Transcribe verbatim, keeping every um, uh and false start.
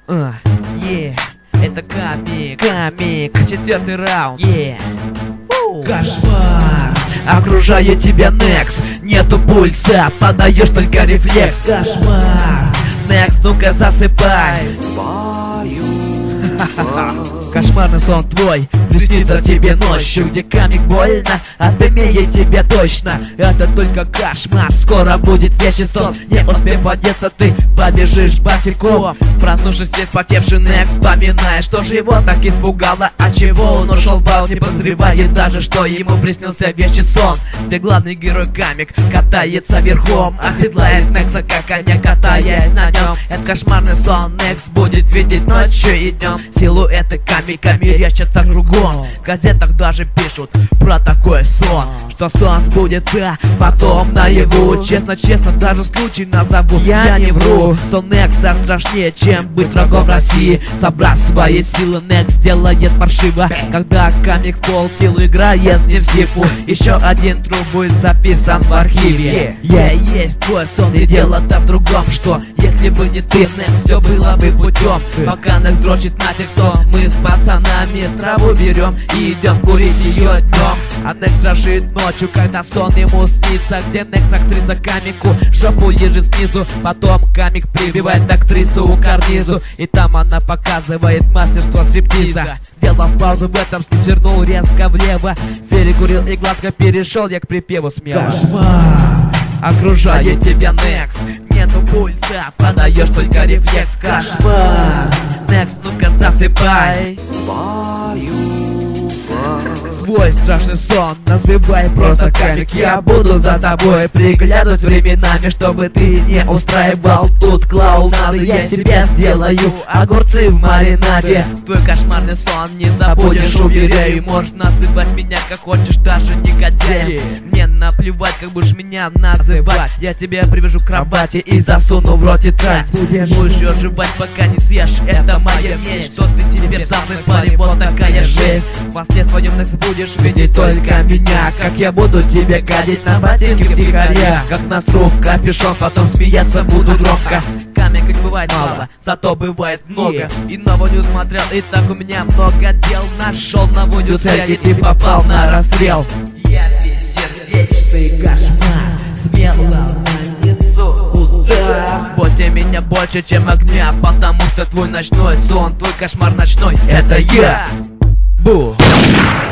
Uh, yeah. Это камик, камик, четвертый раунд. Yeah. Кошмар окружает тебя Некс, нету пульса, подаешь только рефлекс. Кошмар Некс, ну-ка засыпай. Кошмарный сон твой приснится тебе ночью, где камик больно, отымеет тебя точно. Это только кошмар, скоро будет вещий сон. Не успев одеться, ты побежишь босиком. Проснувшись весь потевший Некс, вспоминая, что же его так испугало, от чего он ушел в бал, не подозревает даже, что ему приснился вещий сон. Где главный герой камик катается верхом, оседлает Некса, как коня, катаясь на нем. Это кошмарный сон, Некс будет видеть ночью и днем. Силуэты камиками мерещатся кругом. В газетах даже пишут про такой сон, что сон сбудется потом наяву. Честно-честно, даже случай назову, я не вру. Сон Некса страшнее, чем быть врагом России. Собрав свои силы, Некс делает паршиво, когда камик пол сил играет с ним в сифу. Еще один труп будет записан в архиве. Я yeah, есть твой сон, и дело-то в другом, что если бы не ты, Некс, все было бы путем. Пока Некс дрочит на текстом, мы с пацанами траву берем и идем курить ее днем. А Некс дрожит ночью, когда сон ему снится, где Некс актриса камику жопу ежит снизу. Потом камик прибивает актрису у карнизу, и там она показывает мастерство стриптиза. Сделав паузу в этом, свернул резко влево, перекурил и гладко перешел я к припеву смело. Кошмар окружает тебя Некс, нету пульса, подаешь только рефлекс. Кошмар Некс, ну-ка засыпай. Свой страшный сон называй просто камик. Я буду за тобой приглядывать временами, чтобы ты не устраивал тут клоунады. Я тебе сделаю огурцы в маринаде. Твой кошмарный сон не забудешь, уверяю. Можешь называть меня как хочешь, даже негодяй. Мне наплевать, как будешь меня называть. Я тебя привяжу к кровати и засуну в рот тетрадь. Будешь ее жевать, пока не съешь, это моя месть. Что ты теперь за мной, парень, вот такая жесть. Во сне своем Некс будешь видеть только меня, как я буду тебе гадить на ботинки втихаря, как насру в капюшон, потом смеяться буду громко. Камик их бывает мало, зато бывает много. И нового не усмотрел, и так у меня много дел. Нашел новую цель, и ты попал на расстрел. Я бессердечный кошмар, смело нанесу удар. Боли меня больше, чем огня, потому что твой ночной сон, твой кошмар ночной, это я. Бу!